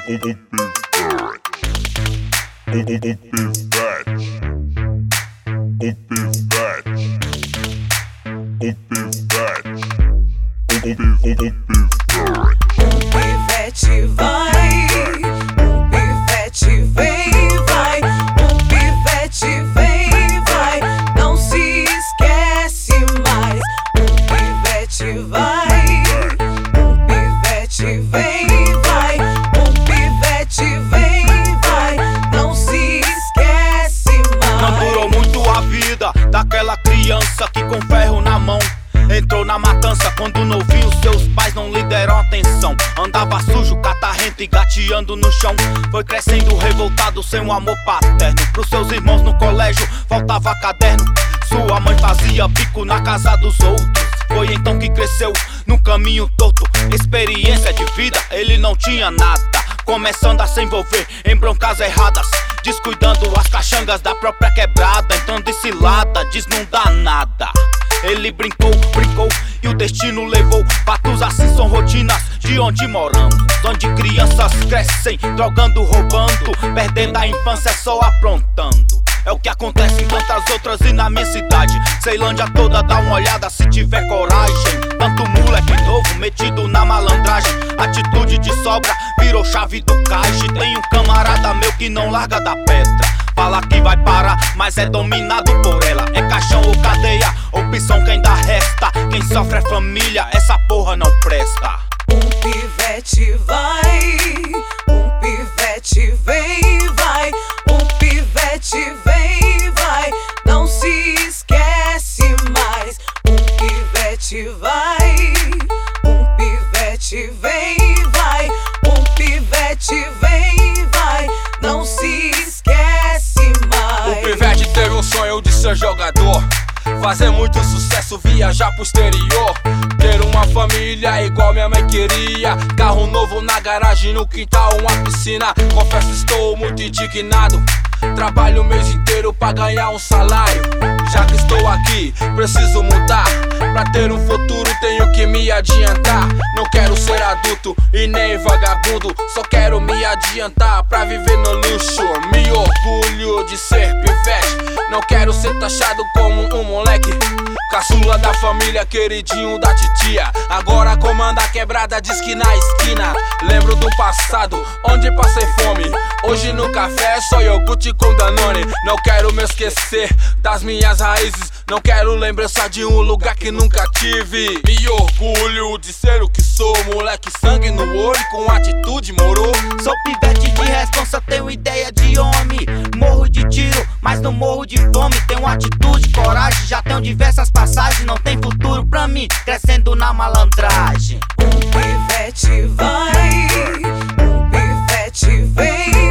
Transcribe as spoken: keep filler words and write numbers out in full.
pivete vai, um pivete vem, vai, um pivete vem, vai, não se esquece mais. Um pivete vai, um pivete vem, vai, um pivete vem, vai, não se esquece mais. Não durou muito a vida daquela criança que com ferro na mão entrou na matança. Quando novinho seus pais não lhe deram atenção. Andava sujo, catarrento e gateando no chão. Foi crescendo revoltado sem um amor paterno. Pros seus irmãos no colégio faltava caderno. Sua mãe fazia bico na casa dos outros. Foi então que cresceu num caminho torto. Experiência de vida ele não tinha nada. Começando a se envolver em broncas erradas, descuidando as caxangas da própria quebrada. Entrando em cilada, diz não dá nada. Ele brincou, brincou e o destino levou. Fatos assim são rotinas de onde moramos, onde crianças crescem drogando, roubando, perdendo a infância só aprontando. É o que acontece em tantas outras e na minha cidade. Ceilândia toda dá uma olhada se tiver coragem. Tanto moleque novo metido na malandragem. Atitude de sobra virou chave do caixa. E tem um camarada meu que não larga da pedra. Fala que vai parar, mas é dominado por ela. É caixão ou cadeia, opção que ainda resta. Quem sofre é família, essa porra não presta. Um pivete vai, um pivete vem, vai, um pivete vem, vai, não se esquece mais. Um pivete vai, um pivete vem, vai, um pivete vem, vai, não se esquece mais. O pivete teve um sonho de ser jogador, fazer muito sucesso, viajar pro exterior, ter uma família igual minha mãe queria. Carro novo na garagem, no quintal uma piscina. Confesso estou muito indignado, trabalho o mês inteiro pra ganhar um salário. Já que estou aqui, preciso mudar. Pra ter um futuro tenho que me adiantar. Não quero ser adulto e nem vagabundo, só quero me adiantar pra viver no luxo. Me orgulho de ser pivete, não quero ser taxado como um moleque. Caçula da família, queridinho da titia. Agora comanda a quebrada de esquina a esquina. Lembro do passado, onde passei fome. Hoje no café só iogurte com Danone. Não quero me esquecer das minhas raízes. Não quero lembrança de um lugar que nunca tive. Me orgulho de ser o que sou. Moleque, sangue no olho, com atitude, moro. Sou pivete de responsa, tenho ideia de homem. Morro de tiro, mas não morro de fome. Tenho atitude, coragem, já tenho diversas passagens. Não tem futuro pra mim, crescendo na malandragem. Um pivete vai, um pivete vem,